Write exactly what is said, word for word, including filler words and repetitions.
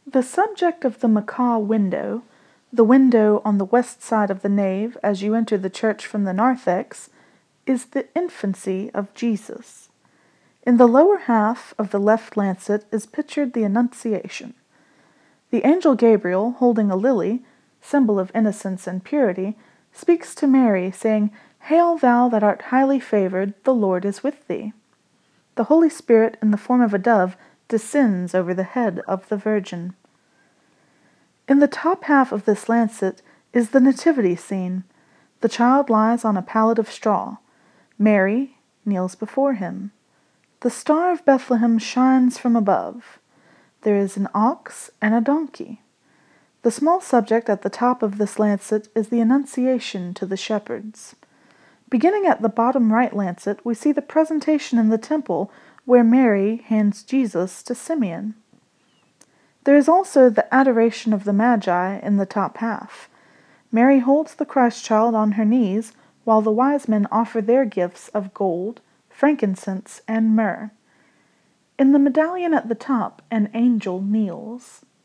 The subject of the macaw window, the window on the west side of the nave as you enter the church from the narthex, is the infancy of Jesus. In the lower half of the left lancet is pictured the Annunciation. The angel Gabriel, holding a lily, symbol of innocence and purity, speaks to Mary, saying, "Hail thou that art highly favored, the Lord is with thee." The Holy Spirit, in the form of a dove, descends over the head of the Virgin. In the top half of this lancet is the nativity scene. The child lies on a pallet of straw. Mary kneels before him. The star of Bethlehem shines from above. There is an ox and a donkey. The small subject at the top of this lancet is the Annunciation to the shepherds. Beginning at the bottom right lancet, we see the presentation in the temple where Mary hands Jesus to Simeon. There is also the Adoration of the Magi in the top half. Mary holds the Christ child on her knees while the wise men offer their gifts of gold, frankincense, and myrrh. In the medallion at the top, an angel kneels.